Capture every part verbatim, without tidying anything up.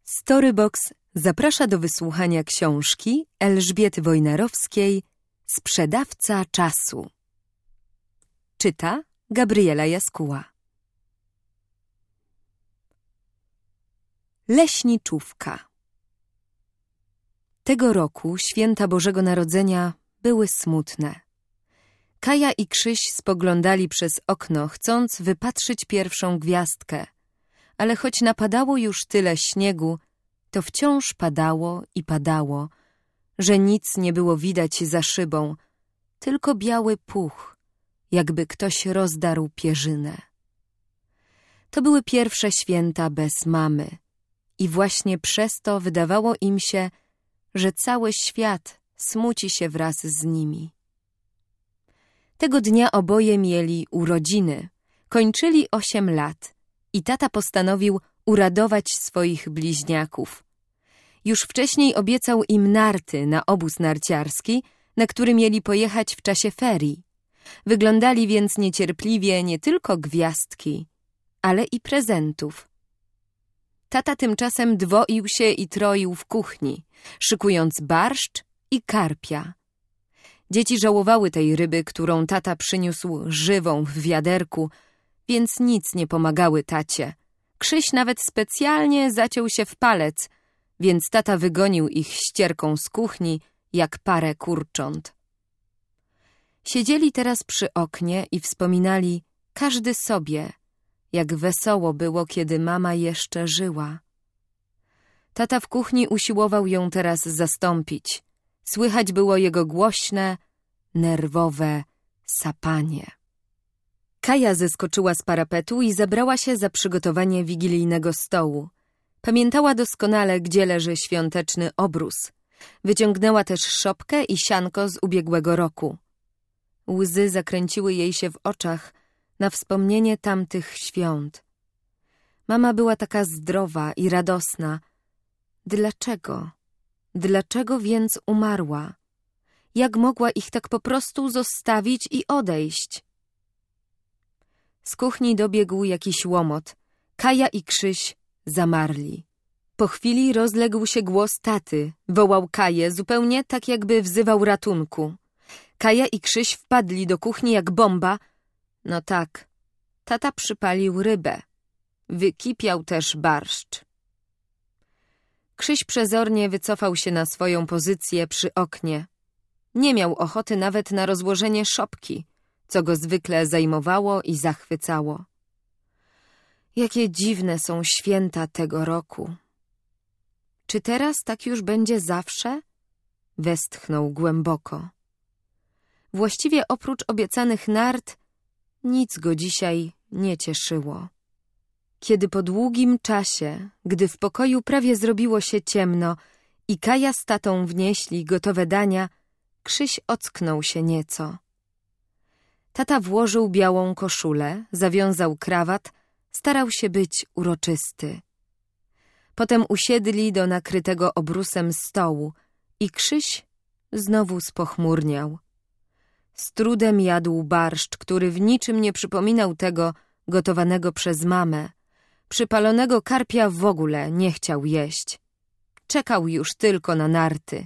Storybox zaprasza do wysłuchania książki Elżbiety Wojnarowskiej Sprzedawca czasu. Czyta Gabriela Jaskuła. Leśniczówka. Tego roku święta Bożego Narodzenia były smutne. Kaja i Krzyś spoglądali przez okno, chcąc wypatrzyć pierwszą gwiazdkę, ale choć napadało już tyle śniegu, to wciąż padało i padało, że nic nie było widać za szybą, tylko biały puch, jakby ktoś rozdarł pierzynę. To były pierwsze święta bez mamy i właśnie przez to wydawało im się, że cały świat smuci się wraz z nimi. Tego dnia oboje mieli urodziny, kończyli osiem lat i tata postanowił uradować swoich bliźniaków. Już wcześniej obiecał im narty na obóz narciarski, na który mieli pojechać w czasie ferii. Wyglądali więc niecierpliwie nie tylko gwiazdki, ale i prezentów. Tata tymczasem dwoił się i troił w kuchni, szykując barszcz i karpia. Dzieci żałowały tej ryby, którą tata przyniósł żywą w wiaderku, więc nic nie pomagały tacie. Krzyś nawet specjalnie zaciął się w palec, więc tata wygonił ich ścierką z kuchni jak parę kurcząt. Siedzieli teraz przy oknie i wspominali każdy sobie, jak wesoło było, kiedy mama jeszcze żyła. Tata w kuchni usiłował ją teraz zastąpić. Słychać było jego głośne, nerwowe sapanie. Kaja zeskoczyła z parapetu i zabrała się za przygotowanie wigilijnego stołu. Pamiętała doskonale, gdzie leży świąteczny obrus. Wyciągnęła też szopkę i sianko z ubiegłego roku. Łzy zakręciły jej się w oczach na wspomnienie tamtych świąt. Mama była taka zdrowa i radosna. Dlaczego? Dlaczego więc umarła? Jak mogła ich tak po prostu zostawić i odejść? Z kuchni dobiegł jakiś łomot. Kaja i Krzyś zamarli. Po chwili rozległ się głos taty. Wołał Kaję, zupełnie tak jakby wzywał ratunku. Kaja i Krzyś wpadli do kuchni jak bomba. No tak, tata przypalił rybę. Wykipiał też barszcz. Krzyś przezornie wycofał się na swoją pozycję przy oknie. Nie miał ochoty nawet na rozłożenie szopki, co go zwykle zajmowało i zachwycało. Jakie dziwne są święta tego roku. Czy teraz tak już będzie zawsze? Westchnął głęboko. Właściwie oprócz obiecanych nart nic go dzisiaj nie cieszyło. Kiedy po długim czasie, gdy w pokoju prawie zrobiło się ciemno i Kaja z tatą wnieśli gotowe dania, Krzyś ocknął się nieco. Tata włożył białą koszulę, zawiązał krawat, starał się być uroczysty. Potem usiedli do nakrytego obrusem stołu i Krzyś znowu spochmurniał. Z trudem jadł barszcz, który w niczym nie przypominał tego gotowanego przez mamę. Przypalonego karpia w ogóle nie chciał jeść. Czekał już tylko na narty.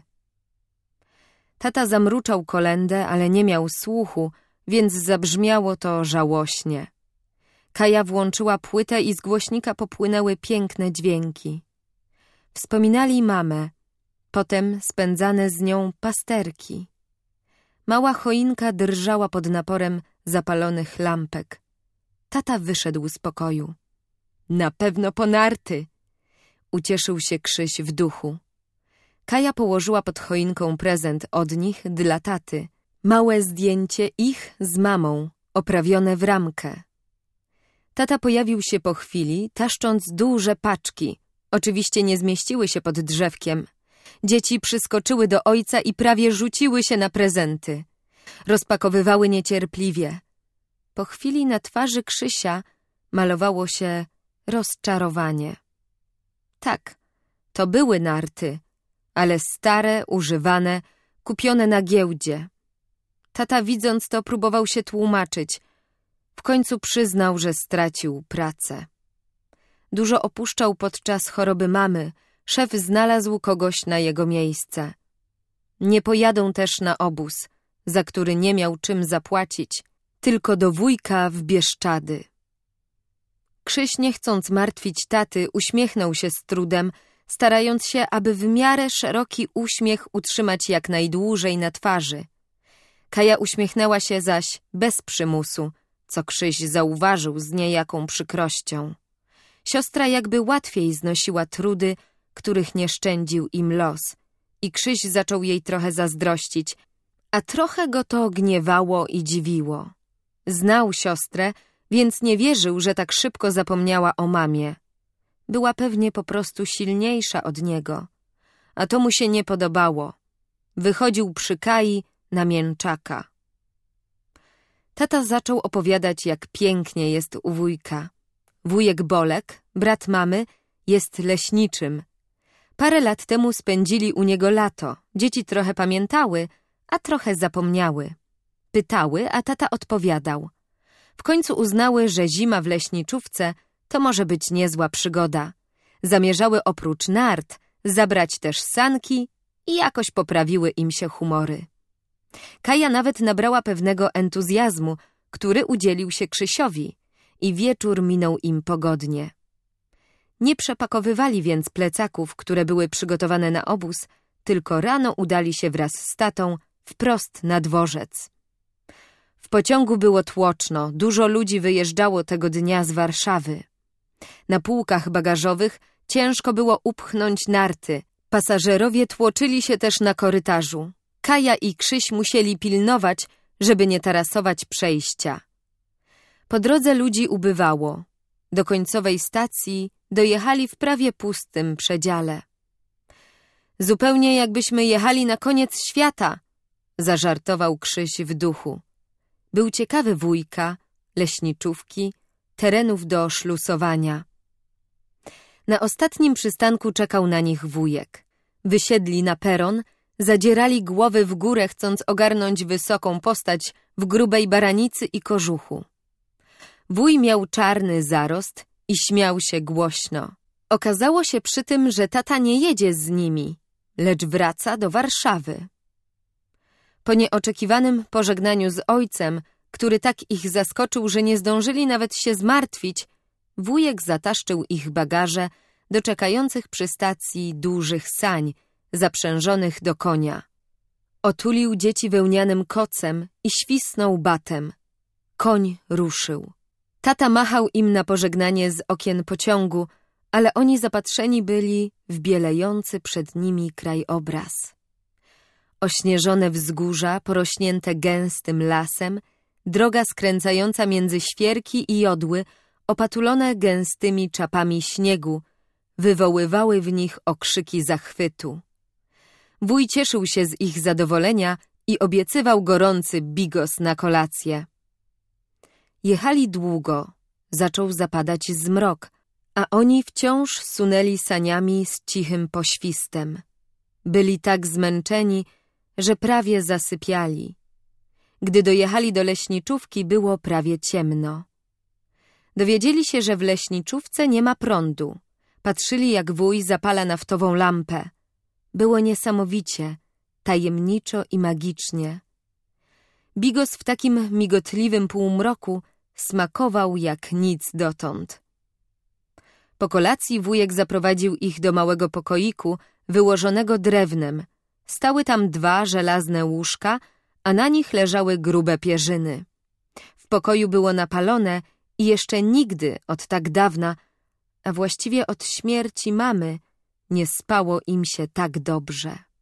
Tata zamruczał kolędę, ale nie miał słuchu, więc zabrzmiało to żałośnie. Kaja włączyła płytę i z głośnika popłynęły piękne dźwięki. Wspominali mamę, potem spędzane z nią pasterki. Mała choinka drżała pod naporem zapalonych lampek. Tata wyszedł z pokoju. Na pewno po narty! Ucieszył się Krzyś w duchu. Kaja położyła pod choinką prezent od nich dla taty. Małe zdjęcie ich z mamą, oprawione w ramkę. Tata pojawił się po chwili, taszcząc duże paczki. Oczywiście nie zmieściły się pod drzewkiem. Dzieci przyskoczyły do ojca i prawie rzuciły się na prezenty. Rozpakowywały niecierpliwie. Po chwili na twarzy Krzysia malowało się rozczarowanie. Tak, to były narty, ale stare, używane, kupione na giełdzie. Tata, widząc to, próbował się tłumaczyć. W końcu przyznał, że stracił pracę. Dużo opuszczał podczas choroby mamy, szef znalazł kogoś na jego miejsce. Nie pojadą też na obóz, za który nie miał czym zapłacić, tylko do wujka w Bieszczady. Krzyś, nie chcąc martwić taty, uśmiechnął się z trudem, starając się, aby w miarę szeroki uśmiech utrzymać jak najdłużej na twarzy. Kaja uśmiechnęła się zaś bez przymusu, co Krzyś zauważył z niejaką przykrością. Siostra jakby łatwiej znosiła trudy, których nie szczędził im los, i Krzyś zaczął jej trochę zazdrościć, a trochę go to gniewało i dziwiło. Znał siostrę, więc nie wierzył, że tak szybko zapomniała o mamie. Była pewnie po prostu silniejsza od niego, a to mu się nie podobało. Wychodził przy Kai na mięczaka. Tata zaczął opowiadać, jak pięknie jest u wujka. Wujek Bolek, brat mamy, jest leśniczym. Parę lat temu spędzili u niego lato. Dzieci trochę pamiętały, a trochę zapomniały. Pytały, a tata odpowiadał. W końcu uznały, że zima w leśniczówce to może być niezła przygoda. Zamierzały oprócz nart zabrać też sanki i jakoś poprawiły im się humory. Kaja nawet nabrała pewnego entuzjazmu, który udzielił się Krzysiowi, i wieczór minął im pogodnie. Nie przepakowywali więc plecaków, które były przygotowane na obóz, tylko rano udali się wraz z tatą wprost na dworzec. W pociągu było tłoczno, dużo ludzi wyjeżdżało tego dnia z Warszawy. Na półkach bagażowych ciężko było upchnąć narty. Pasażerowie tłoczyli się też na korytarzu. Kaja i Krzyś musieli pilnować, żeby nie tarasować przejścia. Po drodze ludzi ubywało. Do końcowej stacji dojechali w prawie pustym przedziale. Zupełnie jakbyśmy jechali na koniec świata, zażartował Krzyś w duchu. Był ciekawy wujka, leśniczówki, terenów do szlusowania. Na ostatnim przystanku czekał na nich wujek. Wysiedli na peron, zadzierali głowy w górę, chcąc ogarnąć wysoką postać w grubej baranicy i kożuchu. Wuj miał czarny zarost i śmiał się głośno. Okazało się przy tym, że tata nie jedzie z nimi, lecz wraca do Warszawy. Po nieoczekiwanym pożegnaniu z ojcem, który tak ich zaskoczył, że nie zdążyli nawet się zmartwić, wujek zataszczył ich bagaże do czekających przy stacji dużych sań, zaprzężonych do konia. Otulił dzieci wełnianym kocem i świsnął batem. Koń ruszył. Tata machał im na pożegnanie z okien pociągu, ale oni zapatrzeni byli w bielejący przed nimi krajobraz. Ośnieżone wzgórza, porośnięte gęstym lasem, droga skręcająca między świerki i jodły, opatulone gęstymi czapami śniegu, wywoływały w nich okrzyki zachwytu. Wuj cieszył się z ich zadowolenia i obiecywał gorący bigos na kolację. Jechali długo, zaczął zapadać zmrok, a oni wciąż sunęli saniami z cichym poświstem. Byli tak zmęczeni, że prawie zasypiali. Gdy dojechali do leśniczówki, było prawie ciemno. Dowiedzieli się, że w leśniczówce nie ma prądu. Patrzyli, jak wuj zapala naftową lampę. Było niesamowicie, tajemniczo i magicznie. Bigos w takim migotliwym półmroku smakował jak nic dotąd. Po kolacji wujek zaprowadził ich do małego pokoiku, wyłożonego drewnem. Stały tam dwa żelazne łóżka, a na nich leżały grube pierzyny. W pokoju było napalone i jeszcze nigdy od tak dawna, a właściwie od śmierci mamy, nie spało im się tak dobrze.